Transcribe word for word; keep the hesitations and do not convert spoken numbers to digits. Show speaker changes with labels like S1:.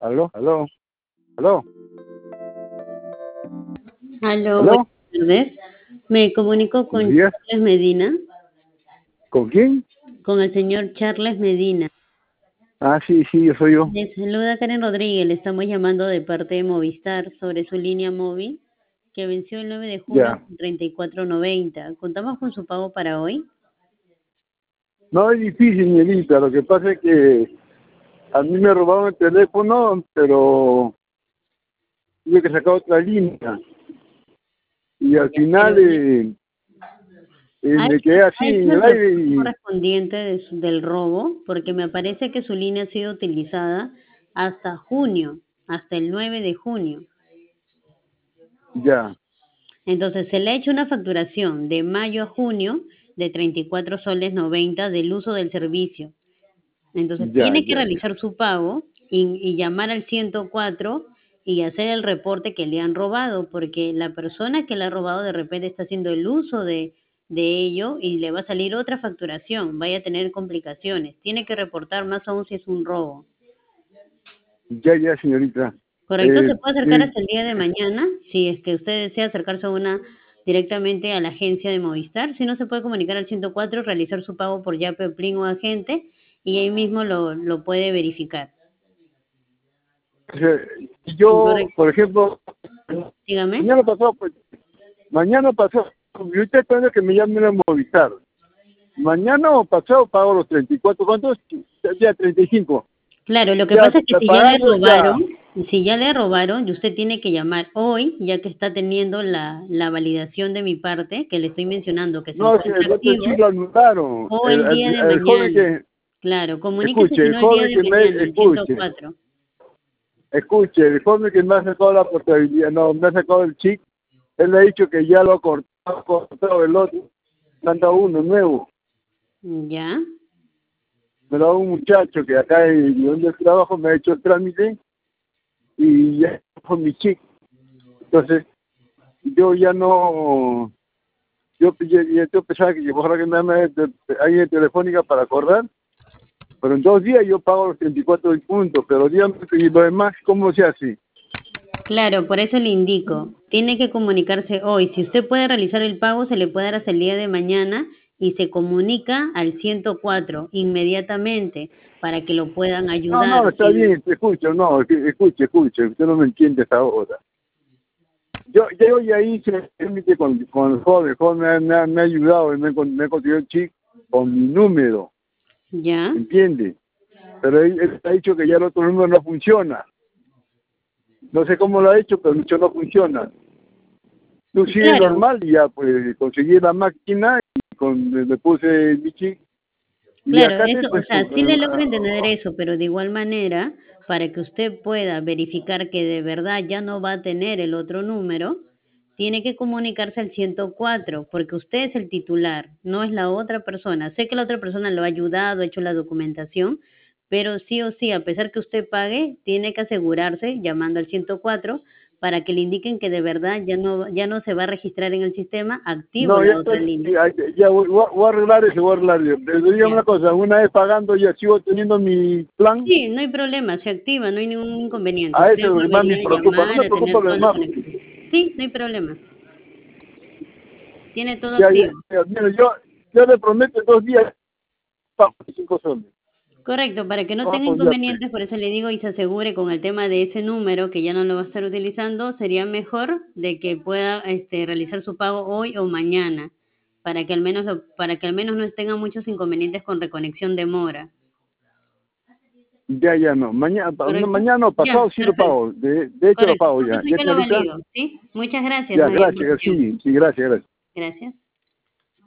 S1: Aló, aló, aló,
S2: Aló, buenas
S1: aló,
S2: tardes. Me comunico
S1: buenos
S2: con
S1: días.
S2: Charles Medina,
S1: ¿Con quién?
S2: con el señor Charles Medina.
S1: Ah, sí, sí, yo soy yo.
S2: Le saluda Karen Rodríguez, le estamos llamando de parte de Movistar sobre su línea móvil que venció el nueve de junio
S1: Ya.
S2: con treinta y cuatro noventa. ¿Contamos con su pago para hoy?
S1: No es difícil, señorita. Lo que pasa es que a mí me robaron el teléfono, pero tuve que sacar otra línea. Y al final
S2: Pero
S1: eh, eh,
S2: ¿ha
S1: me
S2: hecho,
S1: quedé así
S2: ha hecho
S1: en
S2: el
S1: el aire
S2: reporte
S1: y
S2: correspondiente de su- del robo? Porque me parece que su línea ha sido utilizada hasta junio, hasta el nueve de junio.
S1: ya,
S2: Entonces, se le ha hecho una facturación de mayo a junio de treinta y cuatro soles noventa del uso del servicio. Entonces,
S1: ya,
S2: tiene que
S1: ya, ya.
S2: realizar su pago y, y llamar al ciento cuatro y hacer el reporte que le han robado, porque la persona que le ha robado de repente está haciendo el uso de, de ello y le va a salir otra facturación, vaya a tener complicaciones. Tiene que reportar más aún si es un robo.
S1: Ya, ya, señorita.
S2: Correcto,
S1: Eh,
S2: se puede acercar
S1: eh,
S2: hasta el día de mañana, si es que usted desea acercarse a una directamente a la agencia de Movistar, si no se puede comunicar al ciento cuatro, realizar su pago por Yape, Plin o agente y ahí mismo lo, lo puede verificar.
S1: eh, yo,
S2: Correcto,
S1: por ejemplo,
S2: dígame.
S1: mañana pasado, pues, mañana pasado, yo estoy esperando que me llamen a Movistar. Mañana o pasado pago los treinta y cuatro. ¿Cuántos? Ya treinta y cinco.
S2: Claro, lo que
S1: Ya,
S2: pasa es que si ya le
S1: pagando ya.
S2: robaron, si ya le robaron, y usted tiene que llamar hoy, ya que está teniendo la, la validación de mi parte, que le estoy mencionando que se
S1: No, si
S2: encuentra
S1: el otro sí
S2: activo,
S1: lo anularon.
S2: o
S1: El,
S2: el día
S1: el,
S2: de
S1: el joven
S2: mañana.
S1: que,
S2: Claro, comuníquese
S1: escuche,
S2: si
S1: el
S2: no el día
S1: joven
S2: de
S1: que me,
S2: mañana, el ciento
S1: escuche,
S2: cuatro.
S1: escuche, el joven que me ha sacado la portabilidad, no, me ha sacado el chip, él le ha dicho que ya lo ha cortado, ha cortado el otro, le han dado uno nuevo.
S2: ¿Ya?
S1: Me lo ha dado un muchacho que acá en donde trabajo me ha hecho el trámite y ya con mi chip. Entonces, yo ya no, yo, yo, yo pensaba que ojalá que me llame de- ahí en Telefónica para acordar, pero en dos días yo pago los treinta y cuatro puntos, pero dígame, y lo demás, ¿cómo se hace?
S2: Claro, por eso le indico. Tiene que comunicarse hoy. Si usted puede realizar el pago, se le puede dar hasta el día de mañana y se comunica al ciento cuatro inmediatamente para que lo puedan
S1: No,
S2: ayudar.
S1: no, está
S2: Si
S1: bien, te escucho, no, que- escuche, escuche, usted no me entiende hasta ahora. Yo, yo ya hice el trámite con, con el joven, el joven me, ha- me ha me ha ayudado, y me, ha con- me ha conseguido el chip con mi número,
S2: ¿Ya?
S1: ¿entiende? Pero él, él ha dicho que ya el otro número no funciona. No sé cómo lo ha hecho, pero mucho no funciona. Tú sigue
S2: Claro,
S1: normal y ya pues conseguí la máquina y con, le puse mi chip y
S2: claro,
S1: acá te
S2: eso, o
S1: pues
S2: sea, sí le logro entender
S1: uh,
S2: eso, pero de igual manera, para que usted pueda verificar que de verdad ya no va a tener el otro número, tiene que comunicarse al ciento cuatro, porque usted es el titular, no es la otra persona. Sé que la otra persona lo ha ayudado, ha hecho la documentación, pero sí o sí, a pesar que usted pague, tiene que asegurarse llamando al ciento cuatro para que le indiquen que de verdad ya no ya no se va a registrar en el sistema activo
S1: no, ya,
S2: la otra línea.
S1: ya, ya voy, voy a voy a arreglar eso, voy a arreglar eso. Pero dígame
S2: Ya.
S1: una cosa, una vez pagando ya sigo teniendo mi plan.
S2: Sí, no hay problema, se activa, no hay ningún inconveniente.
S1: A
S2: Usted
S1: eso es lo que más me
S2: volvería a
S1: preocupa. No
S2: llamar,
S1: me
S2: a
S1: preocupa
S2: tener
S1: lo
S2: toda la
S1: demás.
S2: conexión. Sí, no hay problema. Tiene todo
S1: Ya, ya,
S2: activo.
S1: ya, mira, yo, yo le prometo en dos días pago cinco soles.
S2: Correcto, para que no tenga
S1: Vamos ya, pues.
S2: inconvenientes, por eso le digo y se asegure con el tema de ese número que ya no lo va a estar utilizando, sería mejor de que pueda este, realizar su pago hoy o mañana, para que al menos lo- para que al menos no tenga muchos inconvenientes con reconexión de mora.
S1: Ya, ya, no. Mañana, no,
S2: ¿Correcto?
S1: mañana o
S2: Ya,
S1: pasado sí lo
S2: perfecto.
S1: pago. De, de hecho lo
S2: Correcto.
S1: pago
S2: Por
S1: ya.
S2: eso
S1: ¿Ya,
S2: yo lo
S1: señorita?
S2: valido, ¿sí? Muchas gracias,
S1: Ya,
S2: más bien por su
S1: gracias.
S2: tiempo.
S1: Sí, sí, gracias, gracias.
S2: Gracias.